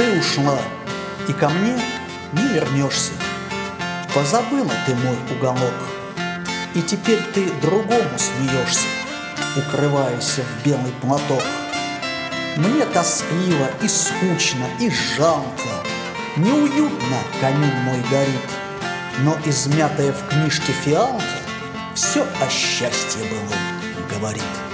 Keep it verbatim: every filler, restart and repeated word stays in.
Ты ушла, и ко мне не вернешься. Позабыла ты мой уголок, и теперь ты другому смеешься, укрываясь в белый платок. Мне тоскливо и скучно, и жалко, неуютно камин мой горит, но измятая в книжке фиалка все о счастье былом говорит.